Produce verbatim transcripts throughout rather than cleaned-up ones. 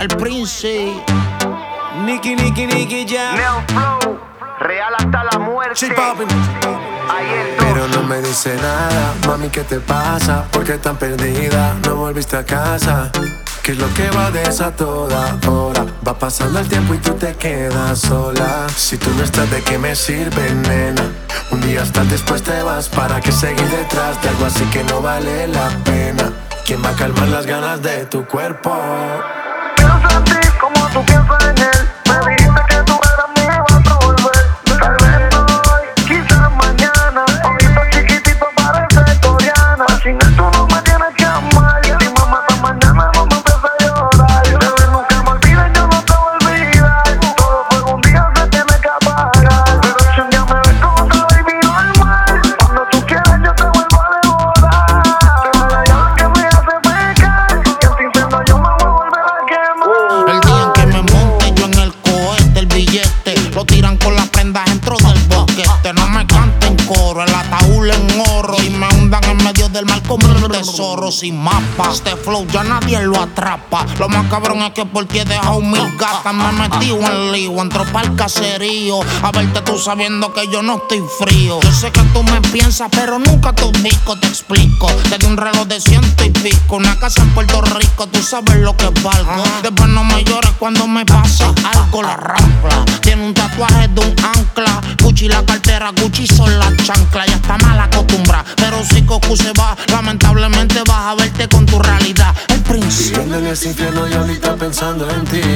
El Prince. Nicky, Nicky, Nicky, ya. Neo Flow, real hasta la muerte. Pero no me dice nada, mami, ¿qué te pasa? ¿Por qué tan perdida? No volviste a casa. ¿Qué es lo que va de esa toda hora? Va pasando el tiempo y tú te quedas sola. Si tú no estás, ¿de qué me sirve, nena? Un día estás, después te vas. ¿Para qué seguir detrás de algo así que no vale la pena? ¿Quién va a calmar las ganas de tu cuerpo? Pienso en ti como tú piensas en él. Me dijiste que tú eras mi y vas a volver. Tal vez no hoy, quizás mañana. Ojito chiquitito parece coreana. Sin él tú no me tienes que amar. Y si mamá hasta mañana no me empieza a llorar. De ver nunca me olvides, yo no te voy a olvidar. Todo por un día se tiene que apagar. Pero si un día me ves como otra baby normal, cuando tú quieras yo te vuelvo a devorar. Pero la llave que me hace pecar, y así siendo yo me voy a volver a quemar. El día en que me monte yo en el cohete, el billete lo tiran con las prendas dentro del boquete. No me canten coro, el ataúd en oro y me hundan en medio del mar como un tesoro sin mapa. Este flow ya nadie lo atrapa. Lo más cabrón es que por ti he dejado mil gatas. Me he metido en lío, entro pa'l caserío a verte tú sabiendo que yo no estoy frío. Yo sé que tú me piensas pero nunca te ubico. Te explico, desde un reloj de ciento y pico, una casa en Puerto Rico, tú sabes lo que valgo. Después no me llores cuando me pasa algo. La rampla tiene un tatuaje de un ancla. Gucci la cartera, Gucci son las chanclas. Ya está mal acostumbrada, pero si Cocu se va, lamentablemente vas a verte con tu realidad. El Prince. Viviendo en ese infierno y ahorita pensando en ti.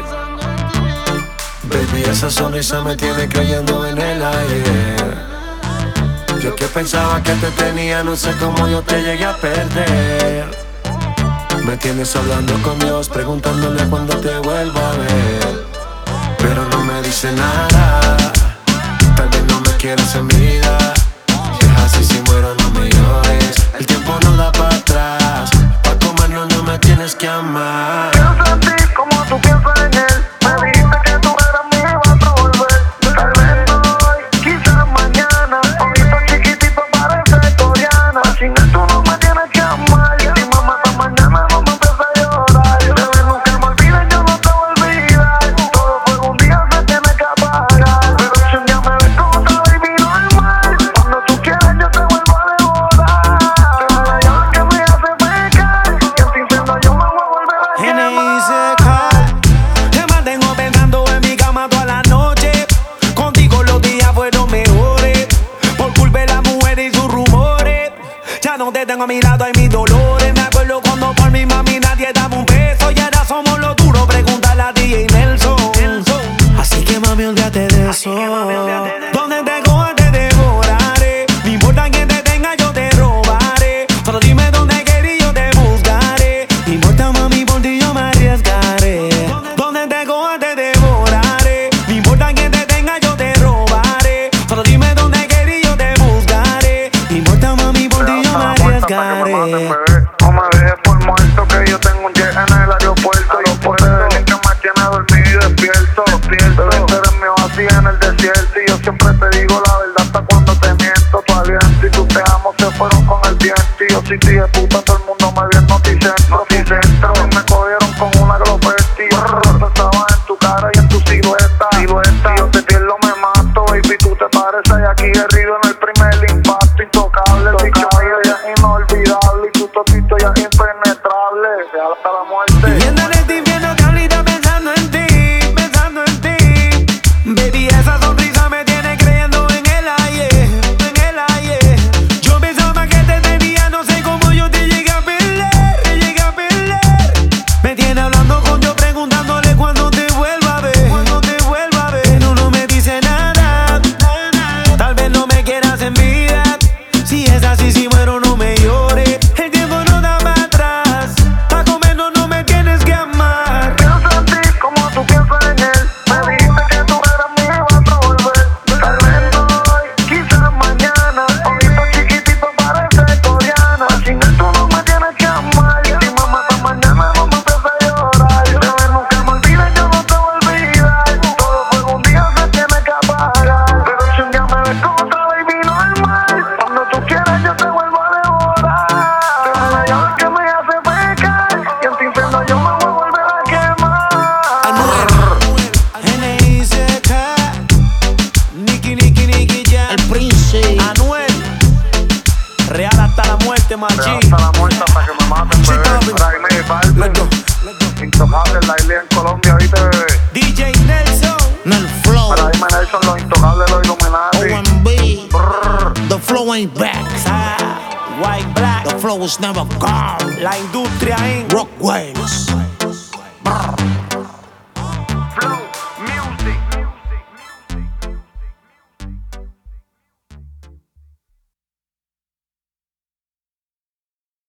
Baby, esa sonrisa me tiene creyendo en el aire. Yo que pensaba que te tenía, no sé cómo yo te llegué a perder. Me tienes hablando con Dios, preguntándole cuándo te vuelvo a ver. Pero no me dice nada, tal vez no me quieras en vida. Deja así, si muero no me llores, el tiempo no da para atrás. Pa' comernos no me tienes que amar. Pienso en ti como tú piensas en él. Me dijiste que tú eras mi y vas a volver. Tal vez no hoy, quizás mañana. Ojito chiquitito parece coreana. Sin él tú no me tienes que amar. Y si mamá hasta mañana no me empieza a llorar. De ver nunca me olvides, yo no te voy a olvidar. Todo por un día se tiene que apagar. Pero si un día me ves como otra baby normal, cuando tú quieras yo te vuelvo a devorar. Pero la llave que me hace pecar, y así siendo yo me voy a volver a quemar. Te mantengo pensando en mi cama toda la noche. Contigo los días fueron mejores. Por culpa de las mujeres y sus rumores. Ya no te tengo a mi lado, hay mis dolores. Me acuerdo cuando por mi mami nadie daba un beso. Y ahora somos los duros, pregúntale a D J Nelson. Así que mami, olvídate de eso. Donde te cojas te devoraré. No importa quién te tenga, yo te robaré. Solo dime dónde quieres y yo te buscaré. No importa mami, por ti yo me arriesgaré. Donde te cojas te devoraré. No importa quién te tenga, yo te robaré. Solo dime dónde quieres y yo te buscaré. No importa mami, por ti yo me arriesgaré. No me dejes por muerto, que yo tengo un jet en el aeropuerto. Los poderes que me tiene dormido y despierto. Despierto, tú eres mi oasis en el desierto. Y yo siempre te digo la verdad hasta cuando te miento. Tu aliento y tus te amo se fueron con el viento. Y yo soy tío de puta, todo el mundo me vio en Noticentro. Noticentro, me cogieron con una glopesti. Pensaba en tu cara y en tu silueta. Silueta, si yo te pierdo me mato. Baby, tú te pareces a Jackie Guerrero en el primer impacto. Intocable, el bicho mío ya es inolvidable. Y tu totito ya es impenetrable. Real hasta la muerte. Viviendo en este infierno que ahorita pensando en ti, pensando en ti. Baby, esa sonrisa me tiene creyendo en el aire, en el aire. Yo pensaba que te tenía, no sé cómo yo te llegué a perder, te llegué a perder. Me tiene hablando con yo, preguntándole cuándo te vuelva a ver, cuándo te vuelva a ver. Pero no me dice nada, tal vez no me quieras en vida. Si es así, si muero no me llores. El tiempo no da para atrás. Pa' comernos no me tienes que amar. Real hasta la muerte, Real machi. hasta la muerte hasta que me maten, Sí, bebé. papi. Raime, Balvin. Let's go. Intocable, la isla en Colombia, ¿viste, bebé? D J Nelson. En el flow, Para dime Nelson, los intocables, los O Illuminati. M B, Brrr. the flow ain't back. Ah, White Black. The flow is never gone. La industria en Rock waves. Brr.